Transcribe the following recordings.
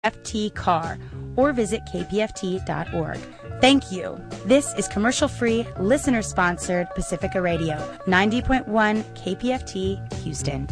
KPFT-CAR or visit kpft.org. Thank you. This is commercial-free, listener-sponsored Pacifica Radio, 90.1 KPFT, Houston.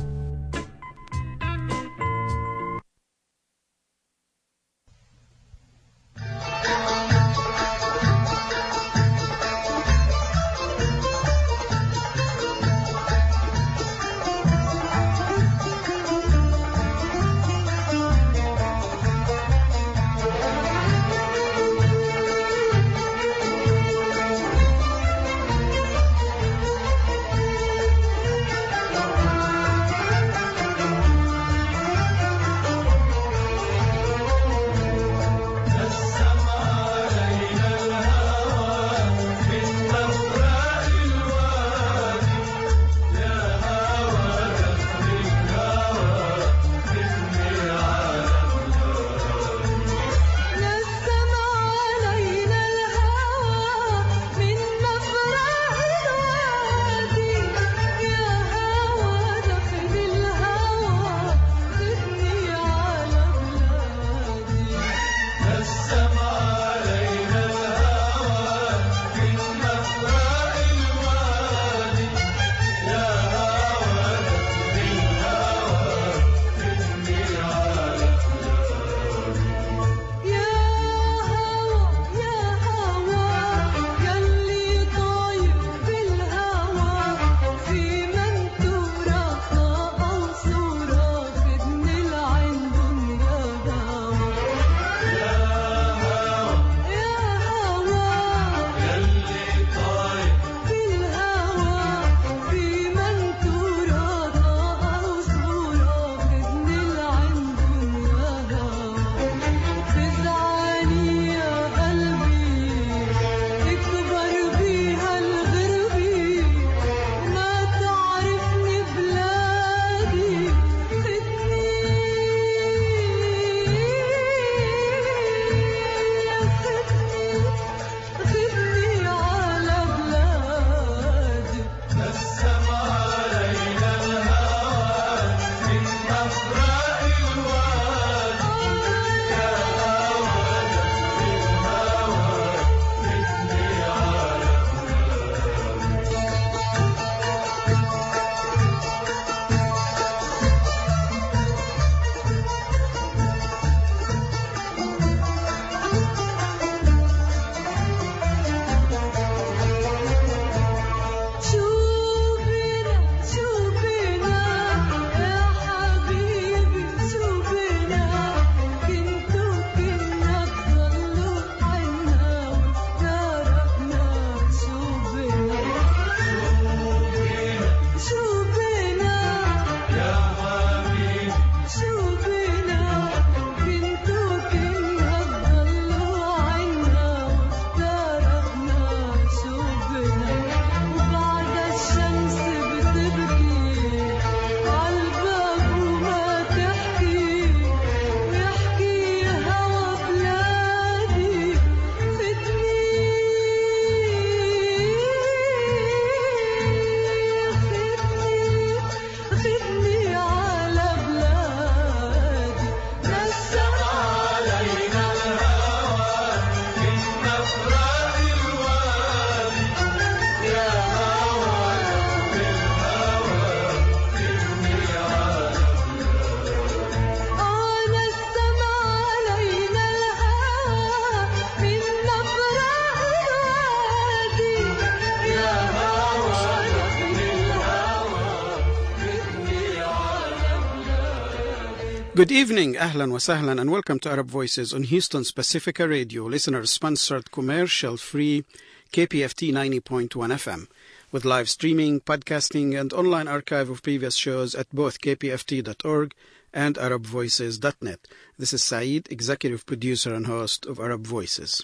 Good evening, ahlan wa sahlan, and welcome to Arab Voices on Houston's Pacifica Radio, listener-sponsored, commercial-free KPFT 90.1 FM, with live streaming, podcasting, and online archive of previous shows at both kpft.org and arabvoices.net. This is Saeed, executive producer and host of Arab Voices.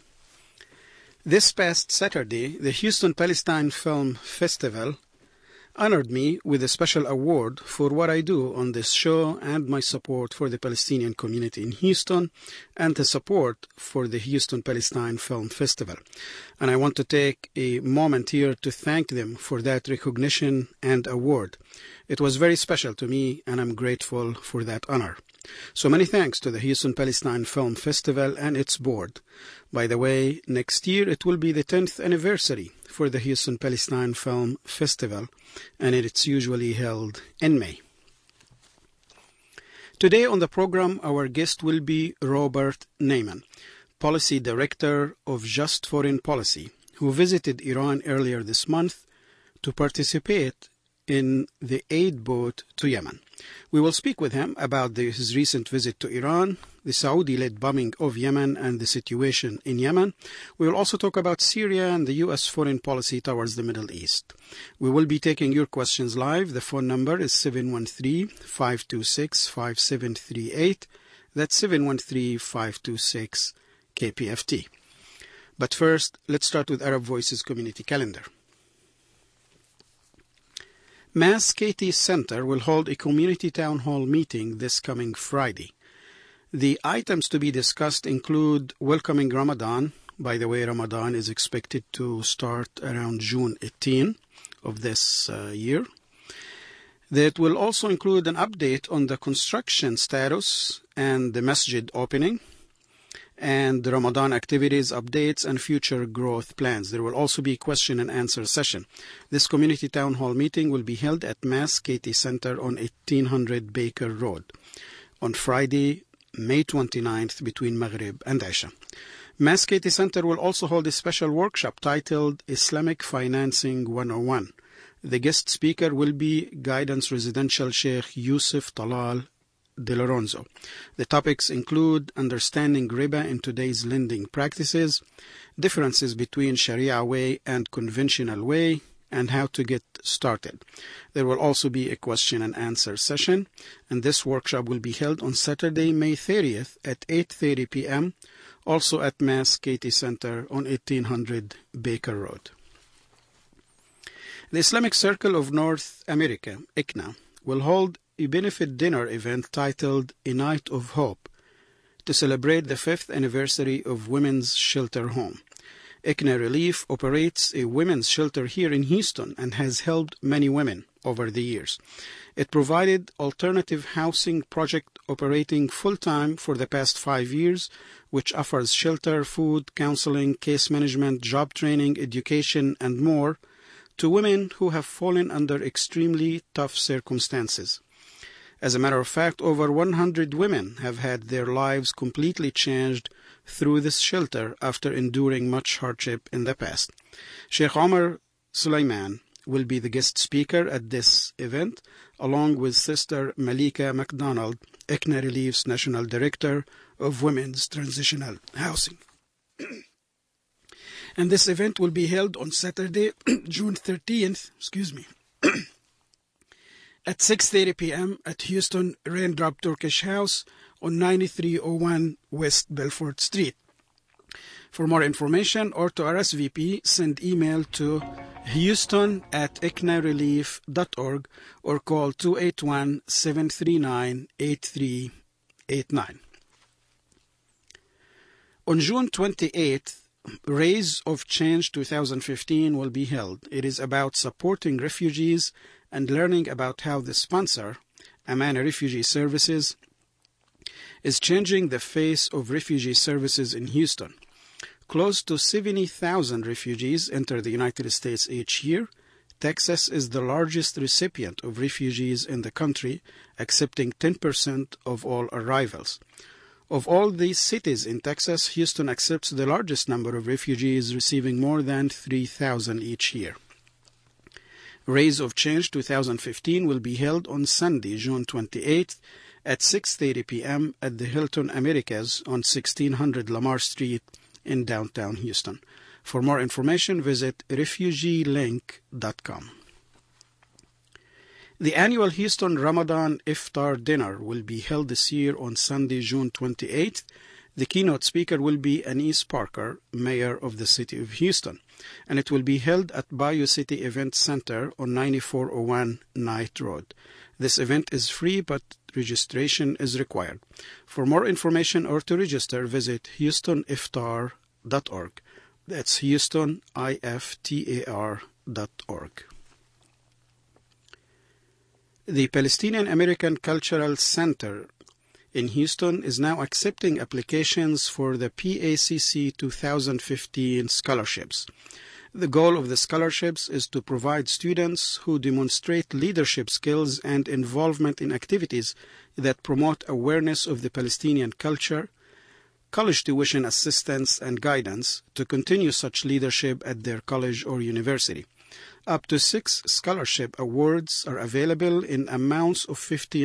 This past Saturday, the Houston Palestine Film Festival honored me with a special award for what I do on this show and my support for the Palestinian community in Houston and the support for the Houston Palestine Film Festival. And I want to take a moment here to thank them for that recognition and award. It was very special to me, and I'm grateful for that honor. So many thanks to the Houston Palestine Film Festival and its board. By the way, next year it will be the 10th anniversary for the Houston Palestine Film Festival, and it's usually held in May. Today on the program, our guest will be Robert Naiman, Policy Director of Just Foreign Policy, who visited Iran earlier this month to participate in the aid boat to Yemen. We will speak with him about his recent visit to Iran, the Saudi-led bombing of Yemen and the situation in Yemen. We will also talk about Syria and the U.S. foreign policy towards the Middle East. We will be taking your questions live. The phone number is 713-526-5738. That's 713-526-KPFT. But first, let's start with Arab Voices Community Calendar. Mass KT Center will hold a community town hall meeting this coming Friday. The items to be discussed include welcoming Ramadan. By the way, Ramadan is expected to start around June 18 of this year. That will also include an update on the construction status and the masjid opening, and the Ramadan activities, updates, and future growth plans. There will also be a question and answer session. This community town hall meeting will be held at Mass KT Center on 1800 Baker Road on Friday, May 29th between Maghrib and Isha. Mass KT Center will also hold a special workshop titled Islamic Financing 101. The guest speaker will be Guidance Residential Sheikh Yusuf Talal De Lorenzo. The topics include understanding riba in today's lending practices, differences between Sharia way and conventional way, and how to get started. There will also be a question and answer session, and this workshop will be held on Saturday, May 30th at 8:30 p.m., also at Mass KT Center on 1800 Baker Road. The Islamic Circle of North America, ICNA, will hold a benefit dinner event titled A Night of Hope to celebrate the 5th anniversary of Women's Shelter Home. ICNA Relief operates a women's shelter here in Houston and has helped many women over the years. It provided alternative housing project operating full-time for the past 5 years, which offers shelter, food, counseling, case management, job training, education, and more to women who have fallen under extremely tough circumstances. As a matter of fact, over 100 women have had their lives completely changed through this shelter after enduring much hardship in the past. Sheikh Omar Sulaiman will be the guest speaker at this event, along with Sister Malika McDonald, ICNA Relief's National Director of Women's Transitional Housing. And this event will be held on Saturday, June 13th, at 6:30 p.m. at Houston Raindrop Turkish House on 9301 West Belfort Street. For more information or to RSVP, send email to houston@icnarelief.org or call 281-739-8389. On June 28th, Rays of Change 2015 will be held. It is about supporting refugees and learning about how the sponsor, Amana Refugee Services, is changing the face of refugee services in Houston. Close to 70,000 refugees enter the United States each year. Texas is the largest recipient of refugees in the country, accepting 10% of all arrivals. Of all these cities in Texas, Houston accepts the largest number of refugees, receiving more than 3,000 each year. Rays of Change 2015 will be held on Sunday, June 28th at 6:30 p.m. at the Hilton Americas on 1600 Lamar Street in downtown Houston. For more information, visit refugielink.com. The annual Houston Ramadan Iftar Dinner will be held this year on Sunday, June 28th. The keynote speaker will be Anise Parker, Mayor of the City of Houston, and it will be held at Bayou City Event Center on 9401 Knight Road. This event is free, but registration is required. For more information or to register, visit houstoniftar.org. That's houstoniftar.org. The Palestinian American Cultural Center in Houston is now accepting applications for the PACC 2015 scholarships. The goal of the scholarships is to provide students who demonstrate leadership skills and involvement in activities that promote awareness of the Palestinian culture, college tuition assistance and guidance to continue such leadership at their college or university. Up to 6 scholarship awards are available in amounts of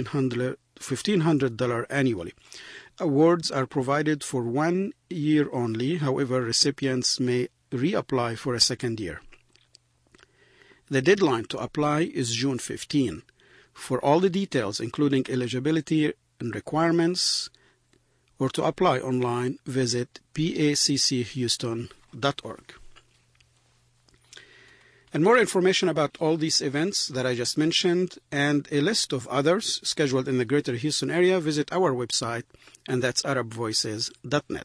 $1,500 annually. Awards are provided for 1 year only. However, recipients may reapply for a second year. The deadline to apply is June 15. For all the details, including eligibility and requirements, or to apply online, visit pacchouston.org. And more information about all these events that I just mentioned and a list of others scheduled in the Greater Houston area, visit our website, and that's arabvoices.net.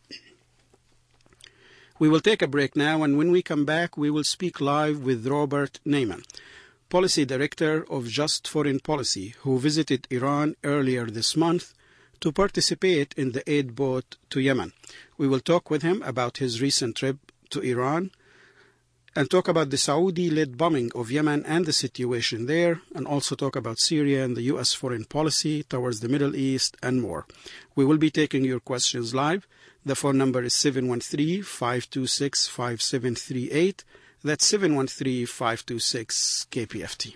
We will take a break now, and when we come back, we will speak live with Robert Neyman, Policy Director of Just Foreign Policy, who visited Iran earlier this month to participate in the aid boat to Yemen. We will talk with him about his recent trip to Iran and talk about the Saudi-led bombing of Yemen and the situation there, and also talk about Syria and the U.S. foreign policy towards the Middle East and more. We will be taking your questions live. The phone number is 713-526-5738. That's 713-526-KPFT.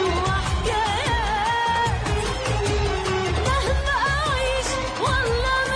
والله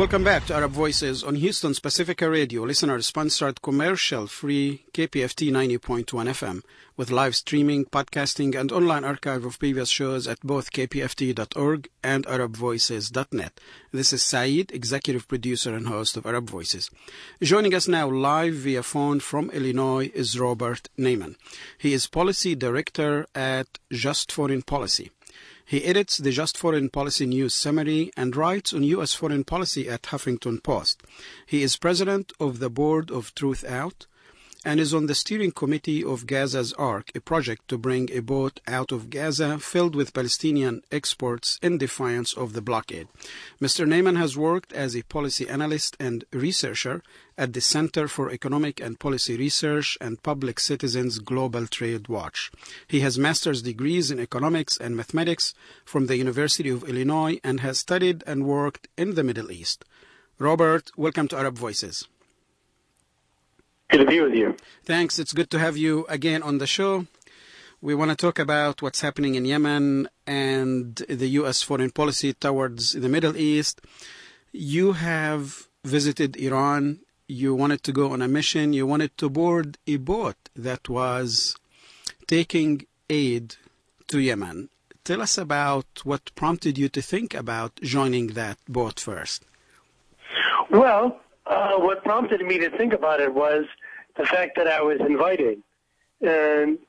Welcome back to Arab Voices on Houston's Pacifica Radio, listener-sponsored commercial-free KPFT 90.1 FM, with live streaming, podcasting, and online archive of previous shows at both kpft.org and arabvoices.net. This is Saeed, executive producer and host of Arab Voices. Joining us now live via phone from Illinois is Robert Neyman. He is policy director at Just Foreign Policy. He edits the Just Foreign Policy News Summary and writes on U.S. foreign policy at Huffington Post. He is president of the board of Truth Out and is on the steering committee of Gaza's Ark, a project to bring a boat out of Gaza filled with Palestinian exports in defiance of the blockade. Mr. Neyman has worked as a policy analyst and researcher at the Center for Economic and Policy Research and Public Citizens Global Trade Watch. He has master's degrees in economics and mathematics from the University of Illinois and has studied and worked in the Middle East. Robert, welcome to Arab Voices. Good to be with you. Thanks. It's good to have you again on the show. We want to talk about what's happening in Yemen and the U.S. foreign policy towards the Middle East. You have visited Iran. You wanted to go on a mission. You wanted to board a boat that was taking aid to Yemen. Tell us about what prompted you to think about joining that boat first. Well, what prompted me to think about it was the fact that I was invited, and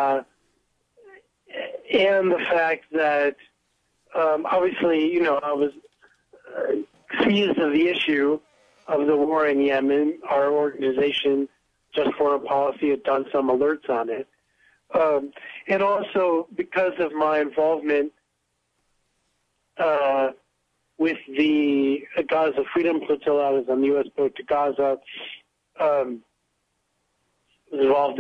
the fact that obviously, I was seized of the issue of the war in Yemen. Our organization, Just Foreign Policy, had done some alerts on it, and also because of my involvement with the Gaza Freedom Flotilla. I was on the U.S. boat to Gaza. Was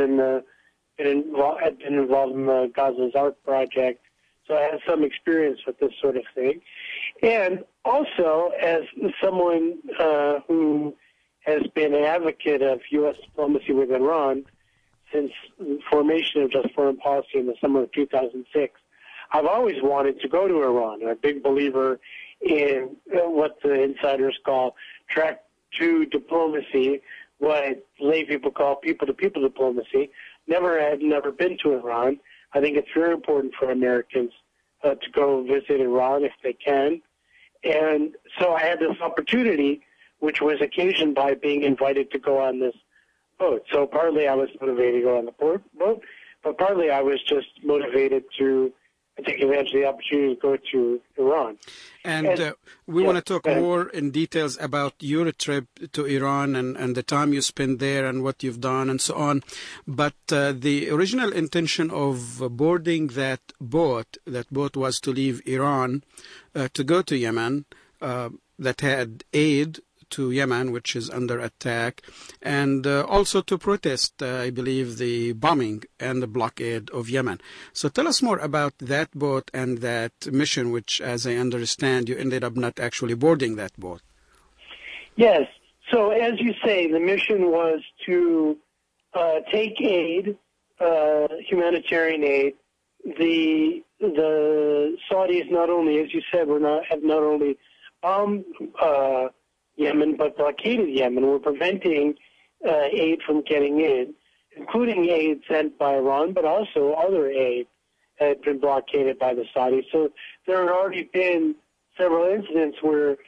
had been involved in the Gaza's Ark project, so I had some experience with this sort of thing. And also, as someone who has been an advocate of U.S. diplomacy with Iran since the formation of Just Foreign Policy in the summer of 2006, I've always wanted to go to Iran. I'm a big believer in what the insiders call track 2 diplomacy, what lay people call people-to-people diplomacy. Never been to Iran. I think it's very important for Americans to go visit Iran if they can. And so I had this opportunity, which was occasioned by being invited to go on this boat. So partly I was motivated to go on the boat, but partly I was just motivated to take advantage of the opportunity to go to Iran. And we want to talk more in details about your trip to Iran and the time you spent there and what you've done and so on. But the original intention of boarding that boat was to leave Iran to go to Yemen, that had aid to Yemen, which is under attack, and also to protest, I believe, the bombing and the blockade of Yemen. So tell us more about that boat and that mission, which, as I understand, you ended up not actually boarding that boat. Yes. So as you say, the mission was to take aid, humanitarian aid. The Saudis not only, as you said, have not only bombed Yemen, but blockaded Yemen. We're preventing aid from getting in, including aid sent by Iran, but also other aid had been blockaded by the Saudis. So there had already been several incidents where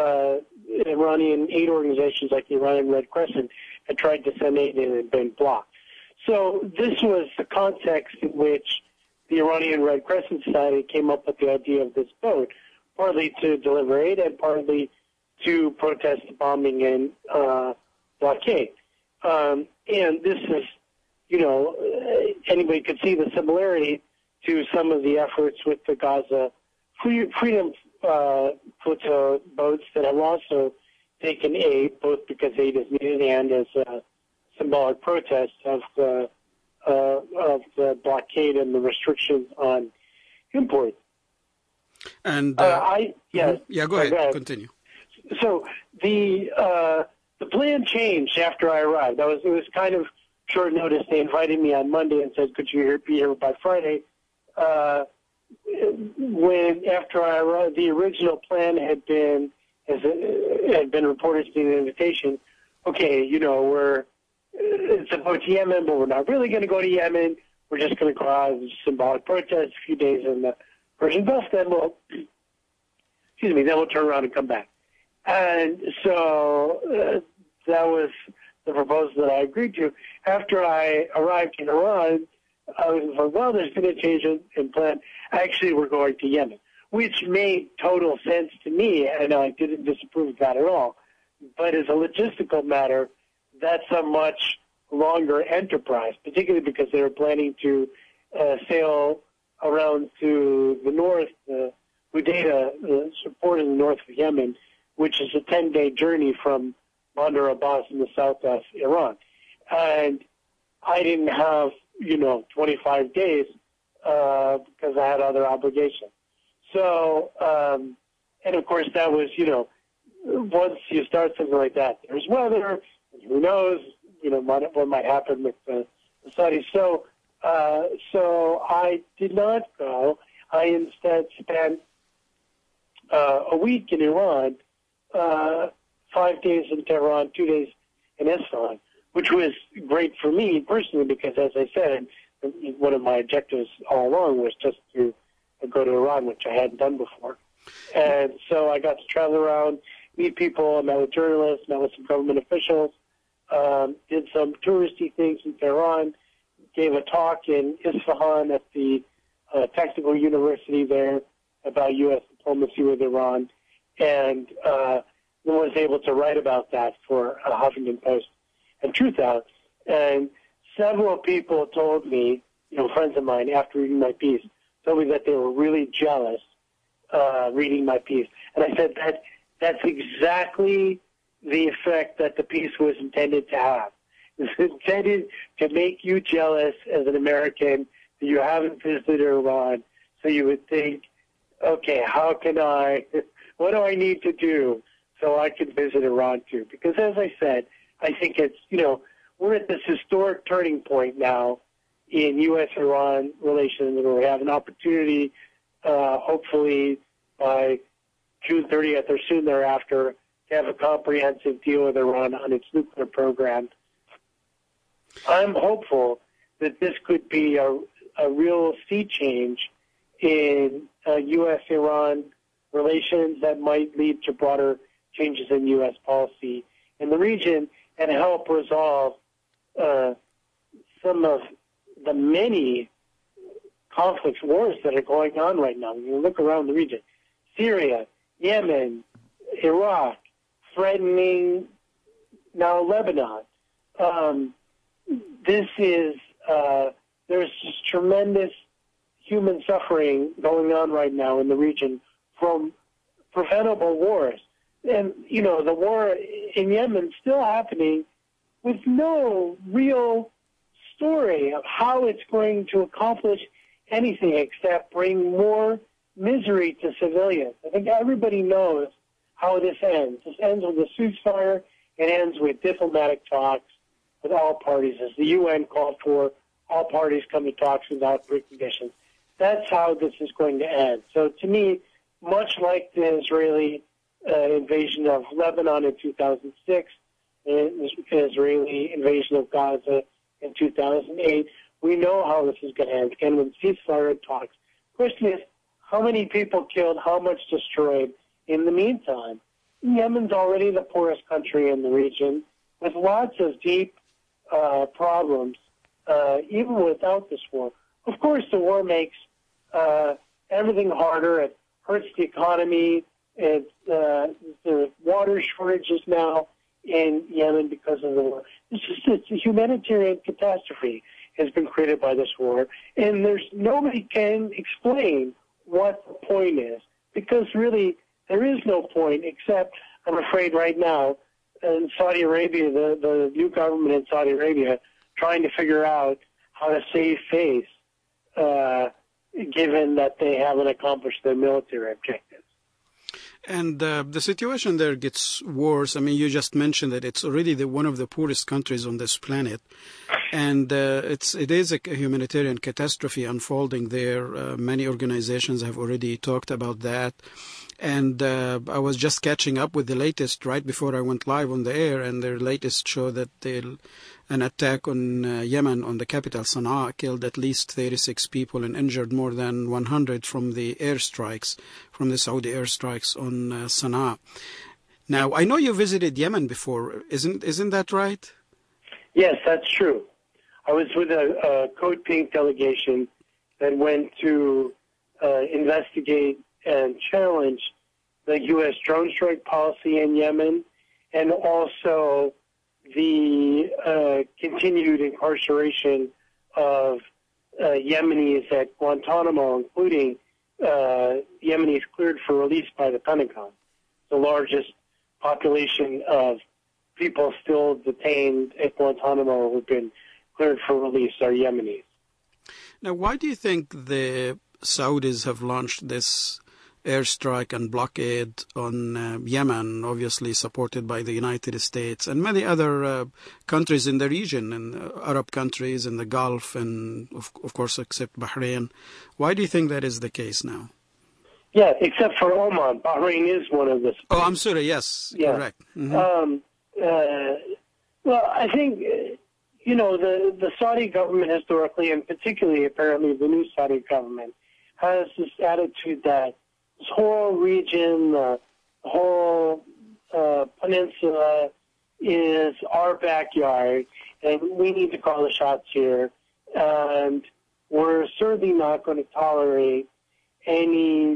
Iranian aid organizations like the Iranian Red Crescent had tried to send aid in and had been blocked. So this was the context in which the Iranian Red Crescent Society came up with the idea of this boat, partly to deliver aid and partly to protest the bombing and blockade. And this is, anybody could see the similarity to some of the efforts with the Gaza Freedom Flotilla boats that have also taken aid, both because aid is needed and as a symbolic protest of the blockade and the restrictions on import. And go ahead. Continue. So the plan changed after I arrived. It was kind of short notice. They invited me on Monday and said, "Could you be here by Friday?" When after I arrived, the original plan had had been reported to be an invitation. Okay, it's about Yemen, but we're not really going to go to Yemen. We're just going to go out as a symbolic protest, a few days in the Persian Gulf, then we'll turn around and come back. And so that was the proposal that I agreed to. After I arrived in Iran, I was like, well, there's been a change in plan. Actually, we're going to Yemen, which made total sense to me, and I didn't disapprove of that at all. But as a logistical matter, that's a much longer enterprise, particularly because they were planning to sail around to the north, Hudaydah, the port in the north of Yemen, which is a 10-day journey from Bandar Abbas in the south of Iran. And I didn't have, 25 days because I had other obligations. So, and of course that was, once you start something like that, there's weather, who knows, what might happen with the Saudis. So I did not go. I instead spent a week in Iran, 5 days in Tehran, 2 days in Isfahan, which was great for me personally because, as I said, one of my objectives all along was just to go to Iran, which I hadn't done before. And so I got to travel around, meet people, I met with journalists, met with some government officials, did some touristy things in Tehran, gave a talk in Isfahan at the technical university there about U.S. diplomacy with Iran, and was able to write about that for Huffington Post and Truthout. And several people told me, friends of mine, after reading my piece, told me that they were really jealous reading my piece. And I said that's exactly the effect that the piece was intended to have. It's intended to make you jealous as an American that you haven't visited Iran, so you would think, okay, what do I need to do so I can visit Iran too? Because as I said, I think it's, we're at this historic turning point now in U.S.-Iran relations where we have an opportunity, hopefully by June 30th or soon thereafter, to have a comprehensive deal with Iran on its nuclear program. I'm hopeful that this could be a real sea change in U.S.-Iran relations that might lead to broader changes in U.S. policy in the region and help resolve some of the many conflicts, wars that are going on right now. When you look around the region, Syria, Yemen, Iraq, threatening now Lebanon. There's just tremendous human suffering going on right now in the region from preventable wars. And, the war in Yemen still happening with no real story of how it's going to accomplish anything except bring more misery to civilians. I think everybody knows how this ends. This ends with a ceasefire. It ends with diplomatic talks with all parties, as the UN called for all parties come to talks without preconditions. That's how this is going to end. So to me, much like the Israeli invasion of Lebanon in 2006, the Israeli invasion of Gaza in 2008, we know how this is going to end. Again, with ceasefire talks. The question is, how many people killed, how much destroyed in the meantime? Yemen's already the poorest country in the region with lots of deep problems, even without this war. Of course, the war makes everything harder. It hurts the economy. The water shortages now in Yemen because of the war. It's a humanitarian catastrophe has been created by this war, and nobody can explain what the point is, because really there is no point except, I'm afraid right now, in Saudi Arabia, the new government in Saudi Arabia trying to figure out how to save face, given that they haven't accomplished their military objectives. And the situation there gets worse. I mean, you just mentioned that it's already one of the poorest countries on this planet, and it is a humanitarian catastrophe unfolding there. Many organizations have already talked about that. And I was just catching up with the latest right before I went live on the air, and their latest show that an attack on Yemen, on the capital Sana'a, killed at least 36 people and injured more than 100 from the airstrikes, from the Saudi airstrikes on Sana'a. Now, I know you visited Yemen before. Isn't that right? Yes, that's true. I was with a Code Pink delegation that went to investigate and challenge the U.S. drone strike policy in Yemen, and also the continued incarceration of Yemenis at Guantanamo, including Yemenis cleared for release by the Pentagon. The largest population of people still detained at Guantanamo who've been cleared for release are Yemenis. Now, why do you think the Saudis have launched this airstrike and blockade on Yemen, obviously supported by the United States and many other countries in the region, and Arab countries in the Gulf, and of course except Bahrain? Why do you think that is the case now? Yeah, except for Oman. Bahrain is one of the... Oh, I'm sorry, yes, yeah. Correct. Mm-hmm. Well, I think, the Saudi government historically, and particularly apparently the new Saudi government, has this attitude that this whole region, the whole peninsula is our backyard, and we need to call the shots here. And we're certainly not going to tolerate any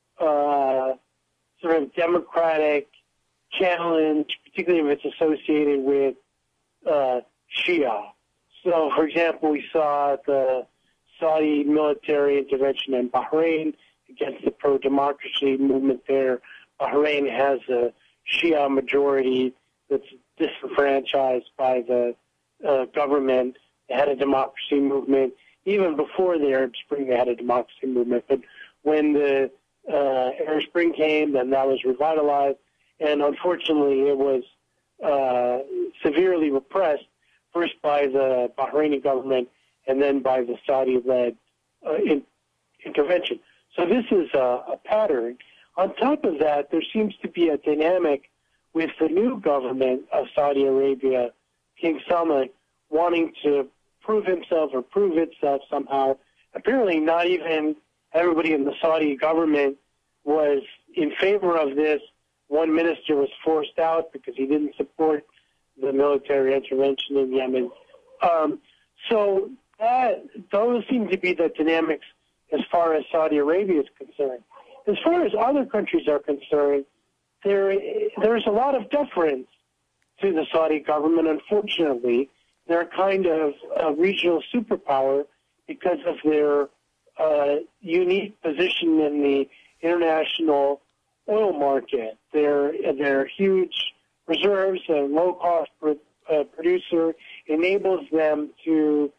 sort of democratic challenge, particularly if it's associated with Shia. So, for example, we saw the Saudi military intervention in Bahrain against the pro-democracy movement there. Bahrain has a Shia majority that's disenfranchised by the government. They had a democracy movement. Even before the Arab Spring, they had a democracy movement. But when the Arab Spring came, then that was revitalized. And unfortunately, it was severely repressed, first by the Bahraini government and then by the Saudi-led intervention. So this is a pattern. On top of that, there seems to be a dynamic with the new government of Saudi Arabia, King Salman, wanting to prove himself or prove itself somehow. Apparently not even everybody in the Saudi government was in favor of this. One minister was forced out because he didn't support the military intervention in Yemen. So those seem to be the dynamics as far as Saudi Arabia is concerned. As far as other countries are concerned, there's a lot of deference to the Saudi government, unfortunately. They're kind of a regional superpower because of their unique position in the international oil market. Their huge reserves, a low-cost producer, enables them to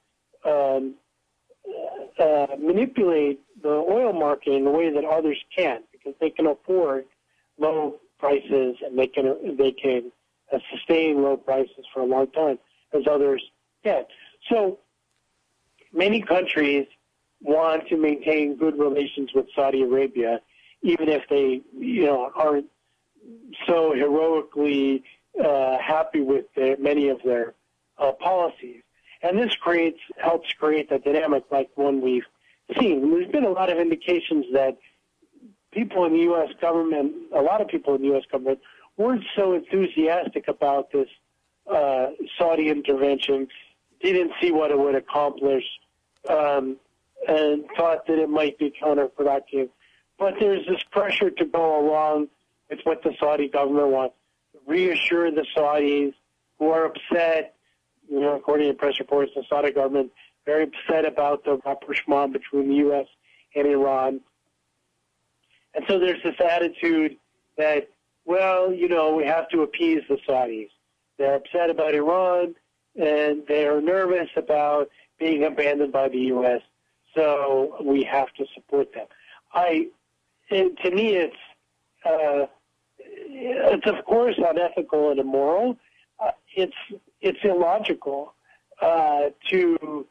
manipulate the oil market in a way that others can't, because they can afford low prices and they can sustain low prices for a long time, as others can't. So many countries want to maintain good relations with Saudi Arabia, even if they, aren't so heroically happy with many of their policies. And this helps create a dynamic like one we've seen. There's been a lot of indications that people in the U.S. government, a lot of people in the U.S. government, weren't so enthusiastic about this Saudi intervention, didn't see what it would accomplish, and thought that it might be counterproductive. But there's this pressure to go along with what the Saudi government wants, reassure the Saudis who are upset. According to press reports, the Saudi government very upset about the rapprochement between the U.S. and Iran. And so there's this attitude that, we have to appease the Saudis. They're upset about Iran, and they're nervous about being abandoned by the U.S., so we have to support them. To me, it's of course unethical and immoral. It's illogical to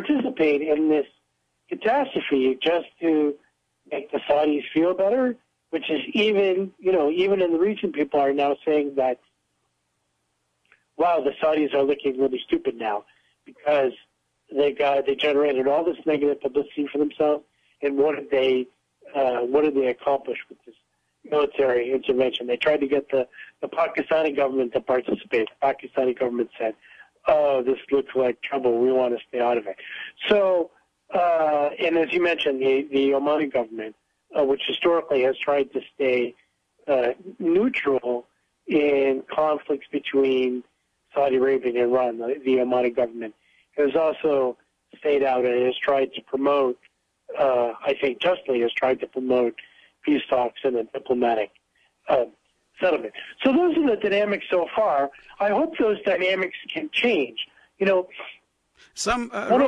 participate in this catastrophe just to make the Saudis feel better. which is even in the region, people are now saying that, wow, the Saudis are looking really stupid now because they generated all this negative publicity for themselves, and what did they accomplish with this military intervention? They tried to get the Pakistani government to participate. The Pakistani government said, "Oh, this looks like trouble. We want to stay out of it." So, and as you mentioned, the Omani government, which historically has tried to stay neutral in conflicts between Saudi Arabia and Iran, the Omani government has also stayed out and has tried to promote, I think justly, has tried to promote peace talks and a diplomatic settlement. So those are the dynamics so far. I hope those dynamics can change. Some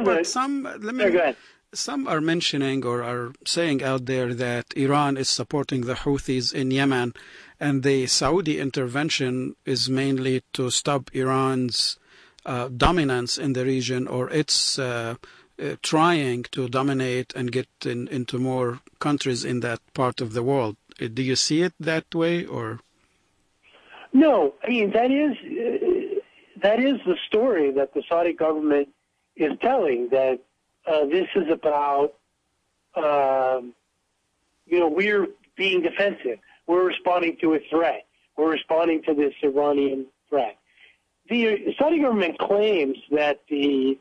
are mentioning or are saying out there that Iran is supporting the Houthis in Yemen, and the Saudi intervention is mainly to stop Iran's dominance in the region, or its trying to dominate and get into more countries in that part of the world. Do you see it that way, or? No, I mean that is the story that the Saudi government is telling, that this is about we're being defensive. We're responding to a threat. We're responding to this Iranian threat. The Saudi government claims that that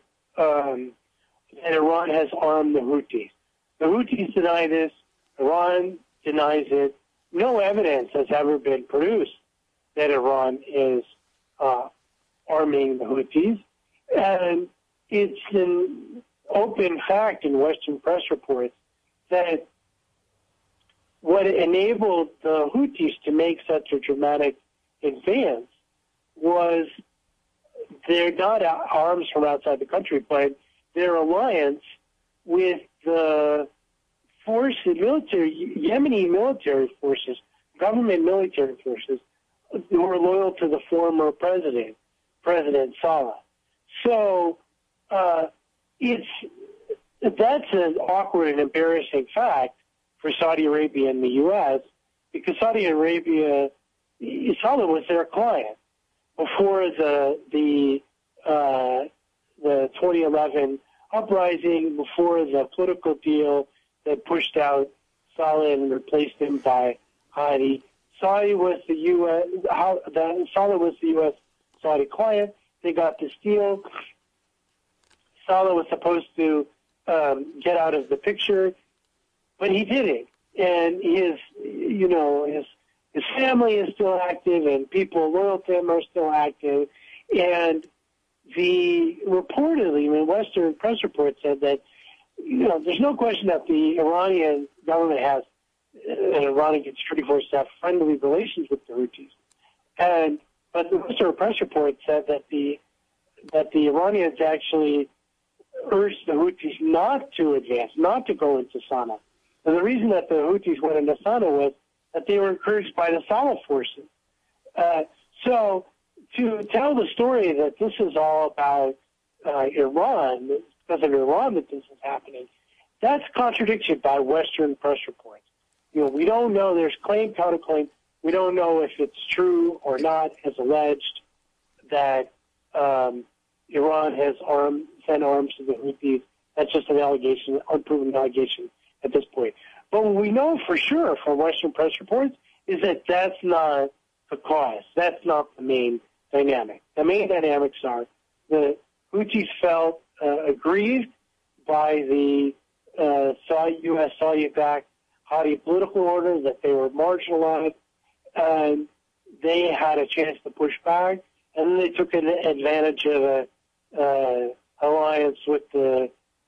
Iran has armed the Houthis. The Houthis deny this. Iran denies it. No evidence has ever been produced that Iran is arming the Houthis. And it's an open fact in Western press reports that what enabled the Houthis to make such a dramatic advance was they're not arms from outside the country, but their alliance with the Yemeni military forces, government military forces, who were loyal to the former President Saleh. So that's an awkward and embarrassing fact for Saudi Arabia and the U.S., because Saudi Arabia, Saleh was their client before the 2011 uprising, before the political deal that pushed out Saleh and replaced him by Hadi. Saleh was the U.S. Saudi client. They got this deal. Saleh was supposed to get out of the picture, but he didn't. And his family is still active, and people loyal to him are still active. And reportedly, Western press reports said that, there's no question that the Iranian government has, and Iranian security forces have friendly relations with the Houthis. But the Western press report said that the Iranians actually urged the Houthis not to advance, not to go into Sana'a. And the reason that the Houthis went into Sana'a was that they were encouraged by the Saleh forces. So to tell the story that this is all about Iran, because of Iran that this is happening, that's contradiction by Western press reports. We don't know. There's claim, counterclaim. We don't know if it's true or not, as alleged, that Iran has sent arms to the Houthis. That's just an allegation, unproven allegation at this point. But what we know for sure from Western press reports is that that's not the cause. That's not the main dynamic. The main dynamics are the Houthis felt aggrieved by the U.S. Saudi-backed Hadi political order, that they were marginalized, and they had a chance to push back, and then they took advantage of an alliance with the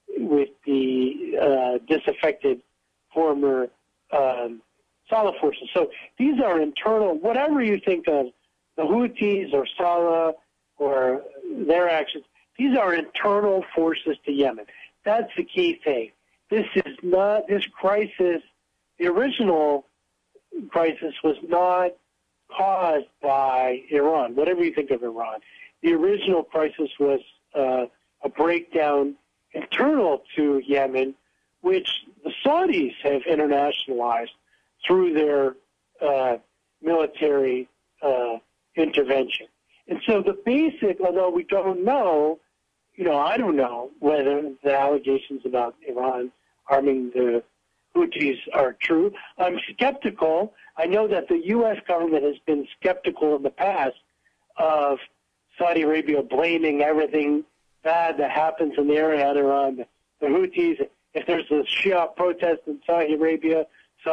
disaffected former Saleh forces. So these are internal, whatever you think of the Houthis or Saleh or their actions, these are internal forces to Yemen. That's the key thing. This crisis, the original crisis was not caused by Iran, whatever you think of Iran. The original crisis was a breakdown internal to Yemen, which the Saudis have internationalized through their military intervention. And so the basic, although we don't know, I don't know whether the allegations about Iran arming the Houthis are true. I'm skeptical. I know that the U.S. government has been skeptical in the past of Saudi Arabia blaming everything bad that happens in the area on the Houthis. If there's a Shia protest in Saudi Arabia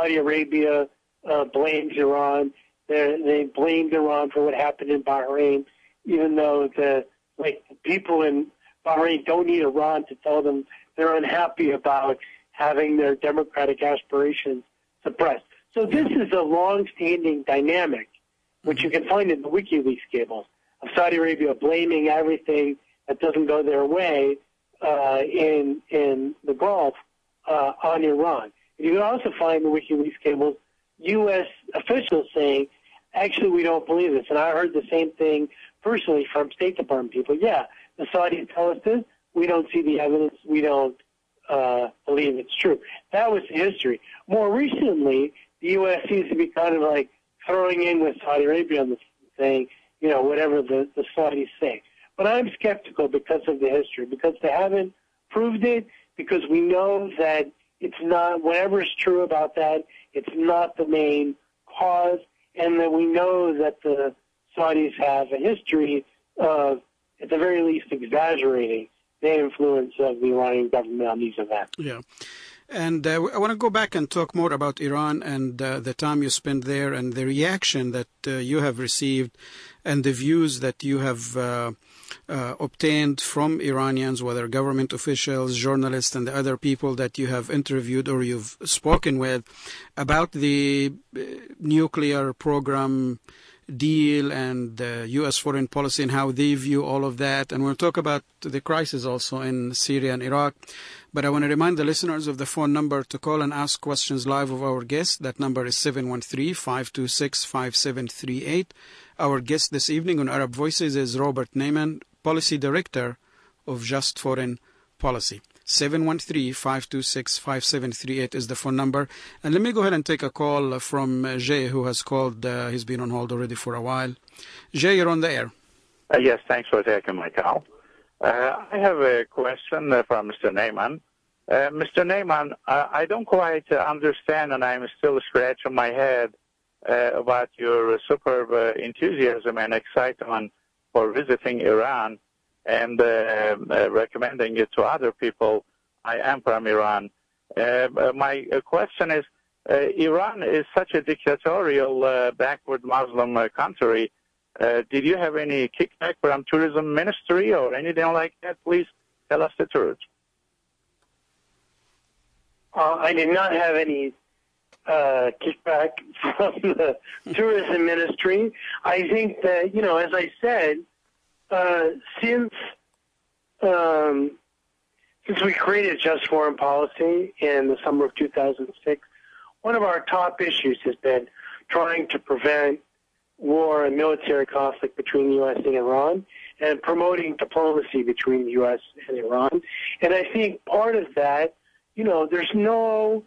blames Iran. They blamed Iran for what happened in Bahrain, even though the people in Bahrain don't need Iran to tell them they're unhappy about having their democratic aspirations suppressed. So this is a long-standing dynamic, which you can find in the WikiLeaks cables, of Saudi Arabia blaming everything that doesn't go their way in the Gulf on Iran. And you can also find in the WikiLeaks cables U.S. officials saying, actually, we don't believe this. And I heard the same thing personally from State Department people. Yeah, the Saudis tell us this. We don't see the evidence. We don't believe it's true. That was the history. More recently, the U.S. seems to be kind of like throwing in with Saudi Arabia on this, saying, whatever the Saudis say. But I'm skeptical because of the history, because they haven't proved it, because we know that it's not, whatever is true about that, it's not the main cause, and that we know that the Saudis have a history of, at the very least, exaggerating the influence of the Iranian government on these events. Yeah. And I want to go back and talk more about Iran and the time you spent there and the reaction that you have received and the views that you have obtained from Iranians, whether government officials, journalists, and the other people that you have interviewed or you've spoken with about the nuclear program deal and U.S. foreign policy and how they view all of that. And we'll talk about the crisis also in Syria and Iraq. But I want to remind the listeners of the phone number to call and ask questions live of our guest. That number is 713-526-5738. Our guest this evening on Arab Voices is Robert Neyman, Policy Director of Just Foreign Policy. 713-526-5738 is the phone number. And let me go ahead and take a call from Jay, who has called. He's been on hold already for a while. Jay, you're on the air. Yes, thanks for taking my call. I have a question for Mr. Neyman. Mr. Neyman, I don't quite understand, and I'm still scratching my head about your superb enthusiasm and excitement for visiting Iran and recommending it to other people. I am from Iran. My question is, Iran is such a dictatorial, backward Muslim country. Did you have any kickback from tourism ministry or anything like that? Please tell us the truth. I did not have any kickback from the tourism ministry. I think that, as I said, since we created Just Foreign Policy in the summer of 2006, one of our top issues has been trying to prevent war and military conflict between the U.S. and Iran and promoting diplomacy between the U.S. and Iran. And I think part of that, there's no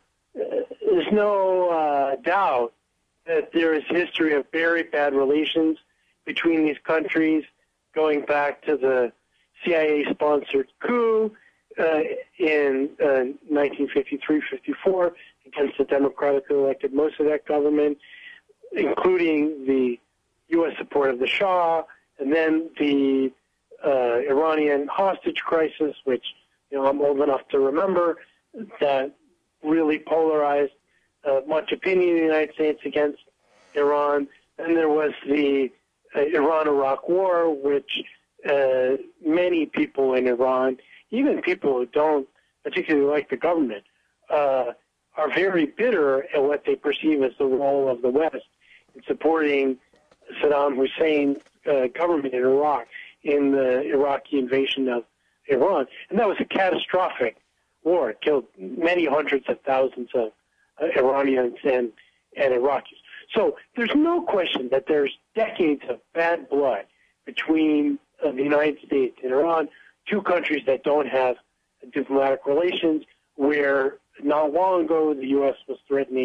doubt that there is history of very bad relations between these countries, going back to the CIA-sponsored coup in 1953-54 against the democratically elected Mossadegh government, including the U.S. support of the Shah, and then the Iranian hostage crisis, which I'm old enough to remember, that really polarized much opinion in the United States against Iran. And there was the Iran-Iraq War, which many people in Iran, even people who don't particularly like the government, are very bitter at what they perceive as the role of the West in supporting Saddam Hussein's government in Iraq in the Iraqi invasion of Iran. And that was a catastrophic war. It killed many hundreds of thousands of Iranians and Iraqis. So there's no question that there's decades of bad blood between the United States and Iran, two countries that don't have diplomatic relations, where not long ago the U.S. was threatening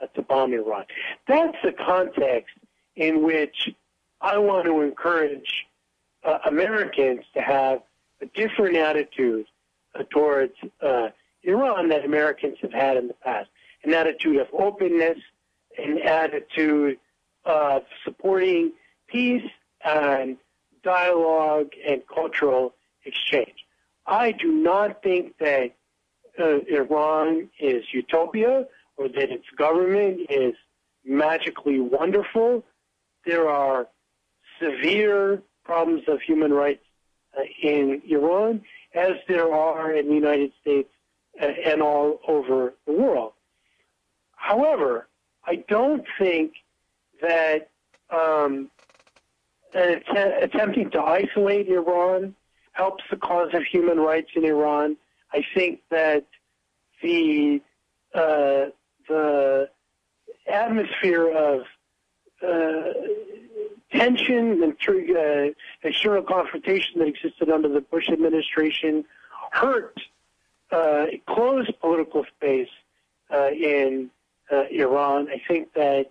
to bomb Iran. That's the context in which I want to encourage Americans to have a different attitude towards Iran that Americans have had in the past. An attitude of openness, an attitude of supporting peace and dialogue and cultural exchange. I do not think that Iran is utopia or that its government is magically wonderful. There are severe problems of human rights in Iran, as there are in the United States and all over the world. However, I don't think that attempting to isolate Iran helps the cause of human rights in Iran. I think that the atmosphere of tension and external confrontation that existed under the Bush administration hurt closed political space in Iran. I think that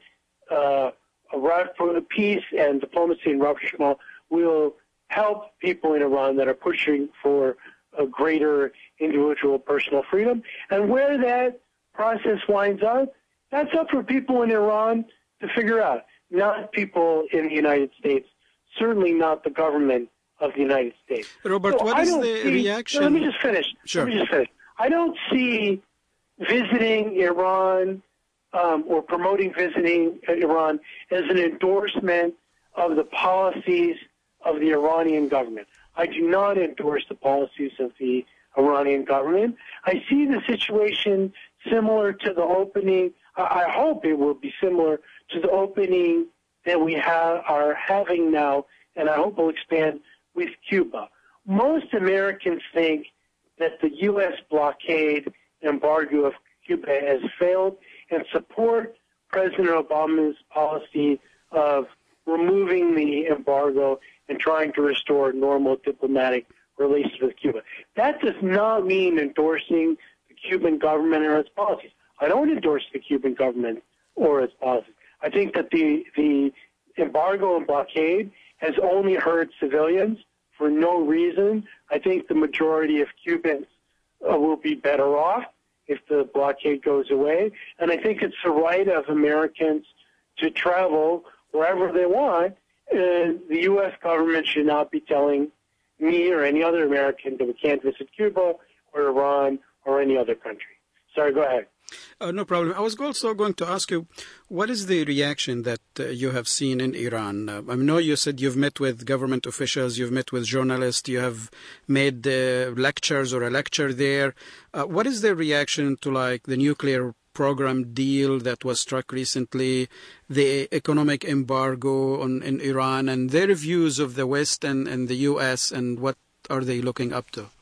peace and diplomacy and rapprochement will help people in Iran that are pushing for a greater individual personal freedom. And where that process winds up, that's up for people in Iran to figure out, not people in the United States, certainly not the government of the United States. Robert, so what is the reaction? Let me just finish. Sure. I don't see visiting Iran or promoting visiting Iran as an endorsement of the policies of the Iranian government. I do not endorse the policies of the Iranian government. I see the situation similar to the opening. I hope it will be similar to the opening that we are having now, and I hope will expand with Cuba. Most Americans think that the U.S. blockade embargo of Cuba has failed and support President Obama's policy of removing the embargo and trying to restore normal diplomatic relations with Cuba. That does not mean endorsing the Cuban government or its policies. I don't endorse the Cuban government or its policies. I think that the embargo and blockade has only hurt civilians for no reason. I think the majority of Cubans will be better off if the blockade goes away. And I think it's the right of Americans to travel wherever they want. And the U.S. government should not be telling me or any other American that we can't visit Cuba or Iran or any other country. Sorry, go ahead. No problem. I was also going to ask you, what is the reaction that you have seen in Iran? I know you said you've met with government officials, you've met with journalists, you have made lectures or a lecture there. What is the reaction to like the nuclear program deal that was struck recently, the economic embargo in Iran, and their views of the West and the U.S., and what are they looking up to?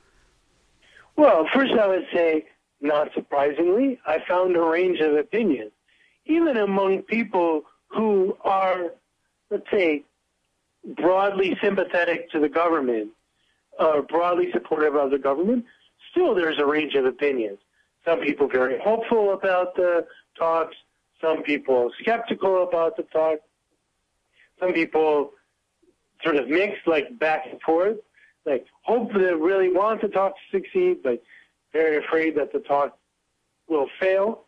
Well, first I would say, not surprisingly, I found a range of opinions. Even among people who are, let's say, broadly sympathetic to the government, broadly supportive of the government, still there's a range of opinions. Some people very hopeful about the talks, some people skeptical about the talks, some people sort of mixed, like back and forth, like hope that really want the talks to succeed, but very afraid that the talk will fail.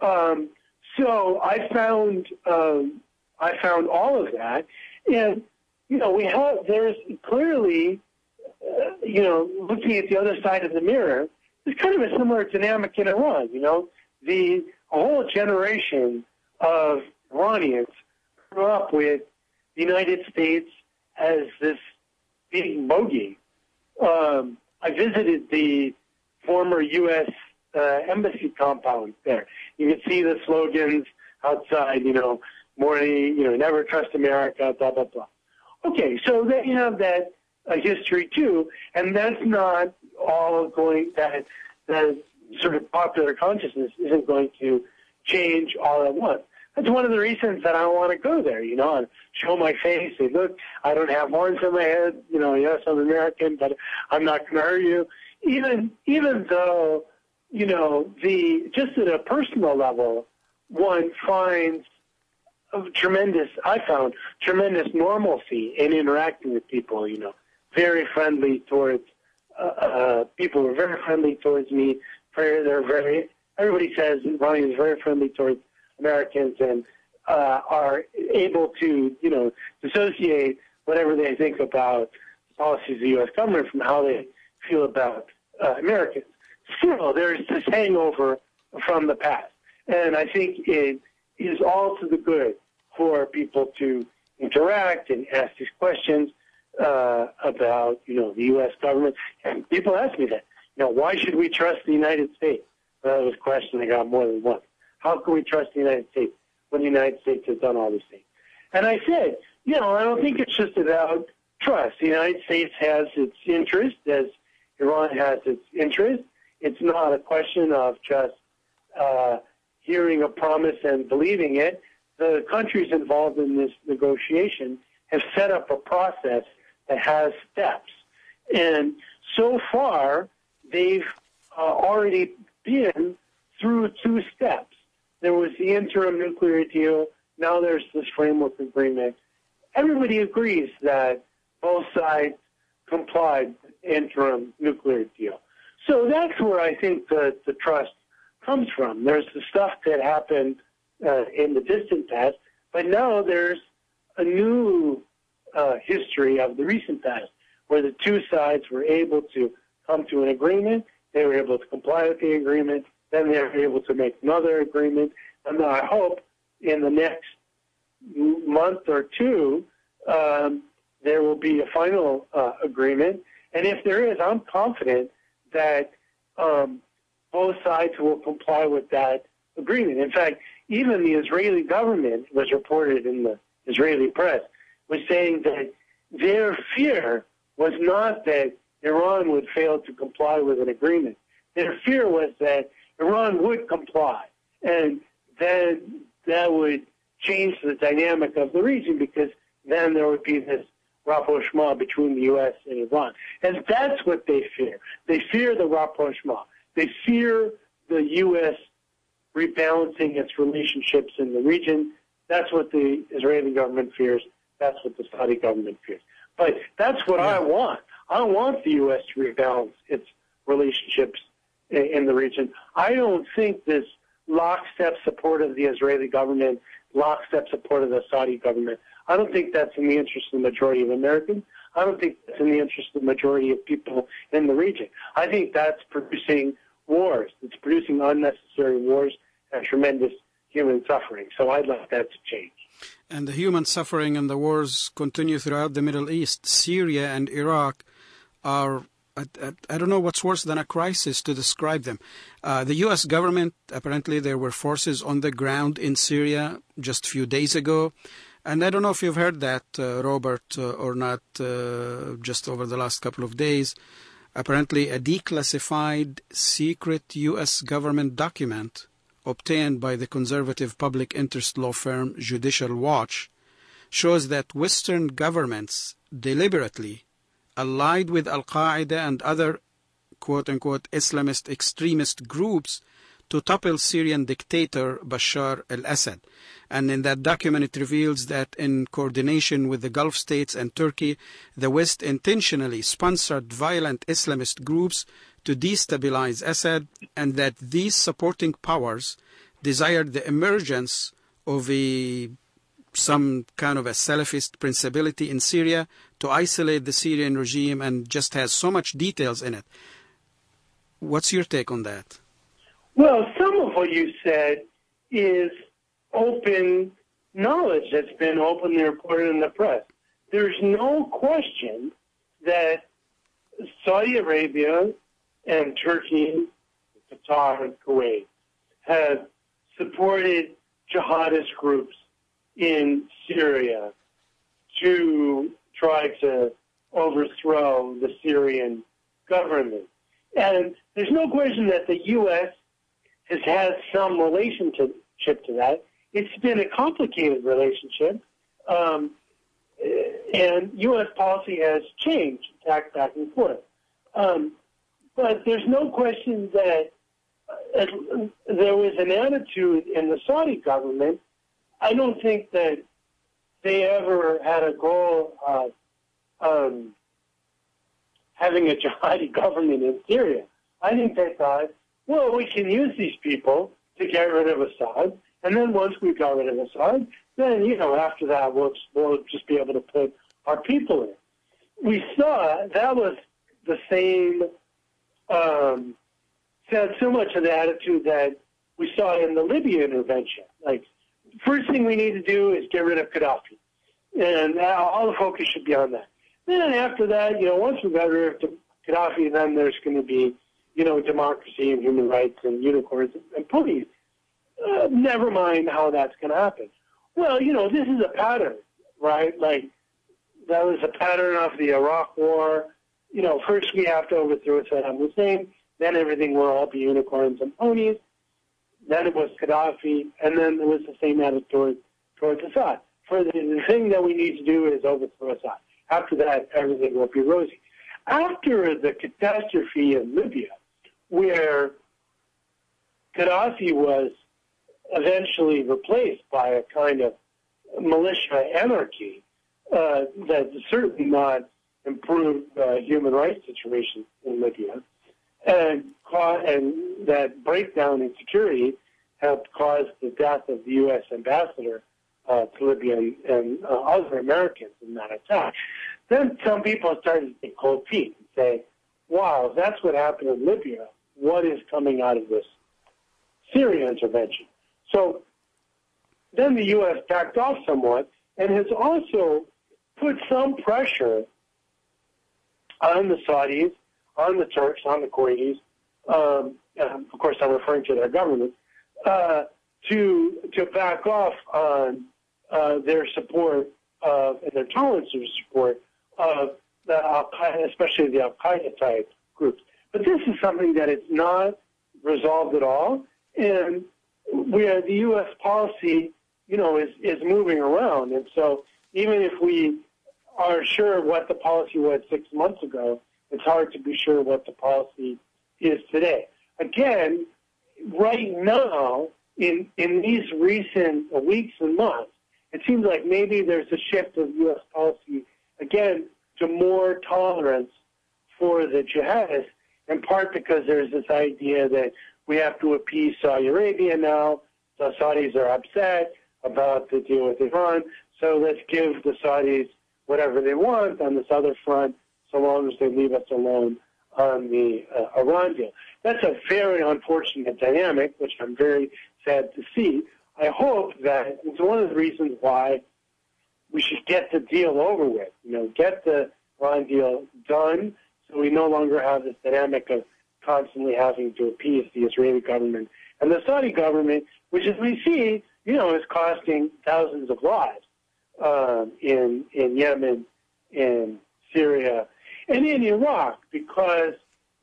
So I found all of that, and there's clearly, looking at the other side of the mirror, there's kind of a similar dynamic in Iran. A whole generation of Iranians grew up with the United States as this big bogey. I visited the former U.S. Embassy compound there. You can see the slogans outside, morning, never trust America, blah, blah, blah. Okay, so then you have that history too, and that's not all going, that sort of popular consciousness isn't going to change all at once. That's one of the reasons that I want to go there, and show my face, say, look, I don't have horns in my head, yes, I'm American, but I'm not going to hurt you. Even though, just at a personal level, one finds I found tremendous normalcy in interacting with people, very friendly towards, people were very friendly towards me. Everybody says Ronnie is very friendly towards Americans and are able to, dissociate whatever they think about the policies of the U.S. government from how they feel about Americans. Still, there's this hangover from the past. And I think it is all to the good for people to interact and ask these questions about, the U.S. government. And people ask me that, why should we trust the United States? That was a question I got more than once. How can we trust the United States when the United States has done all these things? And I said, I don't think it's just about trust. The United States has its interest as Iran has its interest. It's not a question of just hearing a promise and believing it. The countries involved in this negotiation have set up a process that has steps. And so far, they've already been through 2 steps. There was the interim nuclear deal. Now there's this framework agreement. Everybody agrees that both sides complied with the interim nuclear deal. So that's where I think the trust comes from. There's the stuff that happened in the distant past, but now there's a new history of the recent past where the 2 sides were able to come to an agreement. They were able to comply with the agreement. Then they were able to make another agreement. And I hope in the next month or 2, there will be a final agreement. And if there is, I'm confident that both sides will comply with that agreement. In fact, even the Israeli government, was reported in the Israeli press, was saying that their fear was not that Iran would fail to comply with an agreement. Their fear was that Iran would comply, and then that would change the dynamic of the region because then there would be this rapprochement between the U.S. and Iran. And that's what they fear. They fear the rapprochement. They fear the U.S. rebalancing its relationships in the region. That's what the Israeli government fears. That's what the Saudi government fears. But that's what I want. I want the U.S. to rebalance its relationships in the region. I don't think this lockstep support of the Israeli government, lockstep support of the Saudi government, I don't think that's in the interest of the majority of Americans. I don't think that's in the interest of the majority of people in the region. I think that's producing wars. It's producing unnecessary wars and tremendous human suffering. So I'd like that to change. And the human suffering and the wars continue throughout the Middle East. Syria and Iraq are, I don't know what's worse than a crisis to describe them. The U.S. government, apparently there were forces on the ground in Syria just a few days ago. And I don't know if you've heard that, Robert, or not, just over the last couple of days. Apparently a declassified secret U.S. government document obtained by the conservative public interest law firm Judicial Watch shows that Western governments deliberately allied with Al-Qaeda and other quote-unquote Islamist extremist groups to topple Syrian dictator Bashar al-Assad. And in that document it reveals that in coordination with the Gulf states and Turkey, the West intentionally sponsored violent Islamist groups to destabilize Assad, and that these supporting powers desired the emergence of some kind of a Salafist principality in Syria to isolate the Syrian regime, and just has so much details in it. What's your take on that? Well, some of what you said is open knowledge that's been openly reported in the press. There's no question that Saudi Arabia and Turkey, Qatar, and Kuwait have supported jihadist groups in Syria to try to overthrow the Syrian government. And there's no question that the U.S. has had some relationship to that. It's been a complicated relationship, and U.S. policy has changed, back and forth. But there's no question that there was an attitude in the Saudi government. I don't think that they ever had a goal of having a jihadi government in Syria. I think they thought, well, we can use these people to get rid of Assad, and then once we got rid of Assad, then, after that, we'll just be able to put our people in. We saw that was the same, so much of the attitude that we saw in the Libya intervention. Like, first thing we need to do is get rid of Gaddafi, and all the focus should be on that. Then after that, once we got rid of Gaddafi, then there's going to be, democracy and human rights and unicorns and ponies. Never mind how that's going to happen. Well, this is a pattern, right? Like, that was a pattern of the Iraq War. First we have to overthrow Saddam Hussein, then everything will all be unicorns and ponies. Then it was Gaddafi, and then it was the same attitude towards Assad. The thing that we need to do is overthrow Assad. After that, everything will be rosy. After the catastrophe in Libya, where Gaddafi was eventually replaced by a kind of militia anarchy that certainly not improved human rights situation in Libya, and that breakdown in security helped cause the death of the U.S. ambassador to Libya and other Americans in that attack. Then some people started to take cold feet and say, wow, if that's what happened in Libya, what is coming out of this Syria intervention? So then the U.S. backed off somewhat and has also put some pressure on the Saudis, on the Turks, on the Kuwaitis, and of course I'm referring to their government, to back off on their support of, and their tolerance of support of the Al-Qaeda, especially the Al-Qaeda type groups. But this is something that is not resolved at all, and where the U.S. policy, is moving around. And so even if we are sure what the policy was 6 months ago, it's hard to be sure what the policy is today. Again, right now, in these recent weeks and months, it seems like maybe there's a shift of U.S. policy, again, to more tolerance for the jihadists, in part because there's this idea that we have to appease Saudi Arabia now. The Saudis are upset about the deal with Iran, so let's give the Saudis whatever they want on this other front, so long as they leave us alone on the Iran deal. That's a very unfortunate dynamic, which I'm very sad to see. I hope that it's one of the reasons why we should get the deal over with, get the Iran deal done, so we no longer have this dynamic of constantly having to appease the Israeli government and the Saudi government, which, as we see, is costing thousands of lives in Yemen, in Syria, and in Iraq, because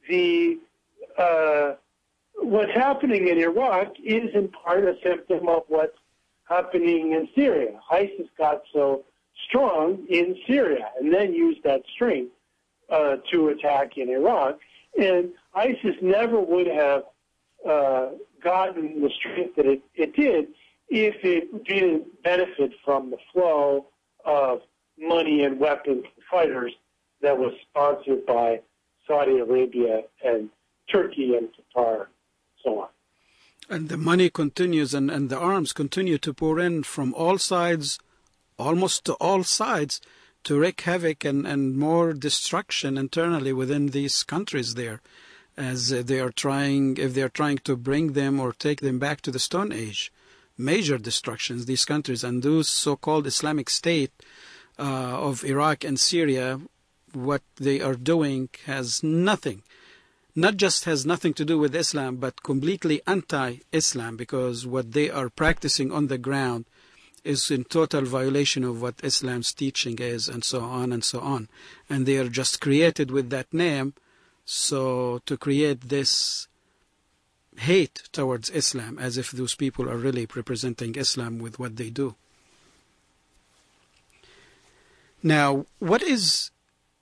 what's happening in Iraq is in part a symptom of what's happening in Syria. ISIS got so strong in Syria and then used that strength to attack in Iraq. And ISIS never would have gotten the strength that it did if it didn't benefit from the flow of money and weapons and fighters that was sponsored by Saudi Arabia and Turkey and Qatar, so on. And the money continues and the arms continue to pour in from all sides, almost to all sides, to wreak havoc and more destruction internally within these countries there, as if they are trying to bring them or take them back to the Stone Age. Major destructions, these countries, and those so-called Islamic State of Iraq and Syria, what they are doing has nothing to do with Islam, but completely anti-Islam, because what they are practicing on the ground is in total violation of what Islam's teaching is, and so on and so on. And they are just created with that name, so to create this hate towards Islam, as if those people are really representing Islam with what they do. Now, what is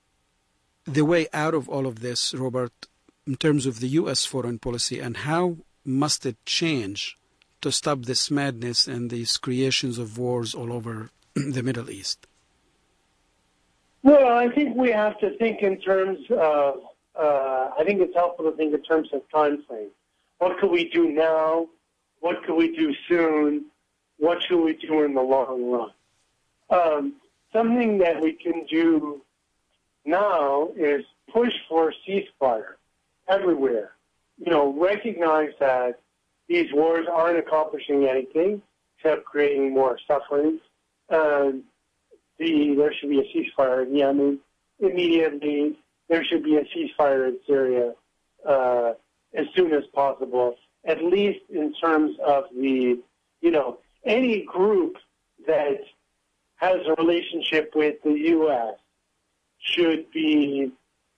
the way out of all of this, Robert, in terms of the U.S. foreign policy, and how must it change to stop this madness and these creations of wars all over the Middle East? Well, I think we have to think in terms of, I think it's helpful to think in terms of time frame. What could we do now? What could we do soon? What should we do in the long run? Something that we can do now is push for ceasefire everywhere. Recognize that these wars aren't accomplishing anything except creating more suffering. There should be a ceasefire in Yemen immediately. There should be a ceasefire in Syria as soon as possible, at least in terms of any group that has a relationship with the U.S. should be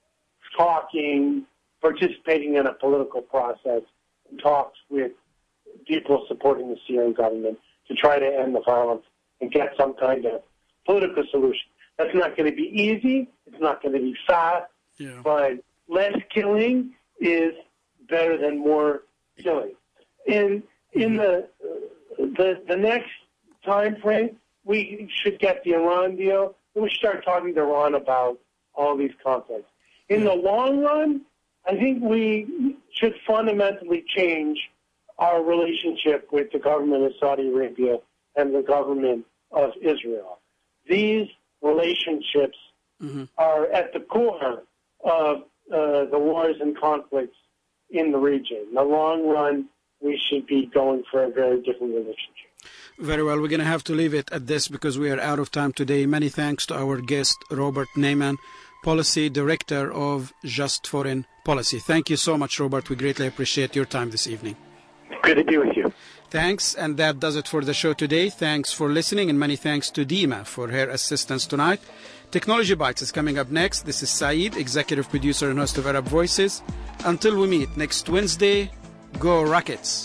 participating in a political process, talks with people supporting the Syrian government to try to end the violence and get some kind of political solution. That's not going to be easy. It's not going to be fast. Yeah. But less killing is better than more killing. In the next time frame, we should get the Iran deal, and we should start talking to Iran about all these conflicts. In the long run, I think we should fundamentally change our relationship with the government of Saudi Arabia and the government of Israel. These relationships are at the core of the wars and conflicts in the region. In the long run, we should be going for a very different relationship. Very well. We're going to have to leave it at this because we are out of time today. Many thanks to our guest, Robert Neyman, Policy Director of Just Foreign Policy. Thank you so much, Robert. We greatly appreciate your time this evening. Good to be with you. Thanks, and that does it for the show today. Thanks for listening, and many thanks to Dima for her assistance tonight. Technology Bites is coming up next. This is Saeed, Executive Producer and host of Arab Voices. Until we meet next Wednesday, go Rockets!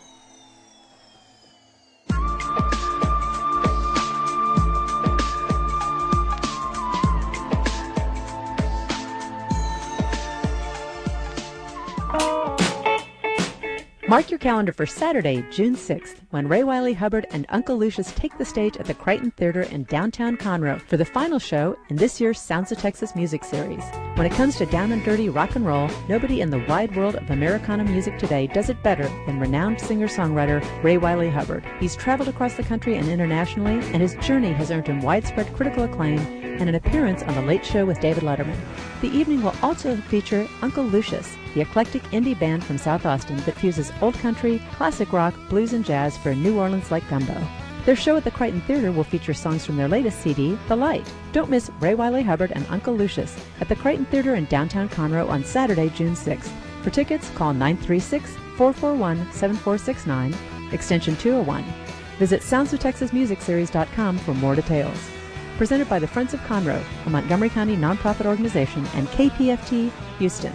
Mark your calendar for Saturday, June 6th, when Ray Wiley Hubbard and Uncle Lucius take the stage at the Crichton Theater in downtown Conroe for the final show in this year's Sounds of Texas music series. When it comes to down and dirty rock and roll, nobody in the wide world of Americana music today does it better than renowned singer-songwriter Ray Wiley Hubbard. He's traveled across the country and internationally, and his journey has earned him widespread critical acclaim and an appearance on The Late Show with David Letterman. The evening will also feature Uncle Lucius, the eclectic indie band from South Austin that fuses old country, classic rock, blues, and jazz for a New Orleans-like gumbo. Their show at the Crichton Theater will feature songs from their latest CD, The Light. Don't miss Ray Wiley Hubbard and Uncle Lucius at the Crichton Theater in downtown Conroe on Saturday, June 6th. For tickets, call 936-441-7469, extension 201. Visit SoundsOfTexasMusicSeries.com for more details. Presented by the Friends of Conroe, a Montgomery County nonprofit organization, and KPFT, Houston.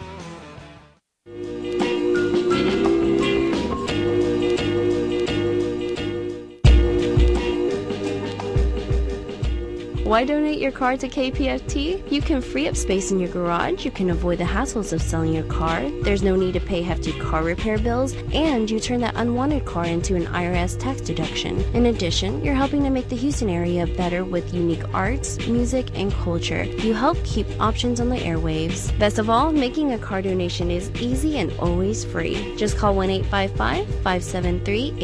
Why donate your car to KPFT? You can free up space in your garage, you can avoid the hassles of selling your car, there's no need to pay hefty car repair bills, and you turn that unwanted car into an IRS tax deduction. In addition, you're helping to make the Houston area better with unique arts, music, and culture. You help keep options on the airwaves. Best of all, making a car donation is easy and always free. Just call 1-855-573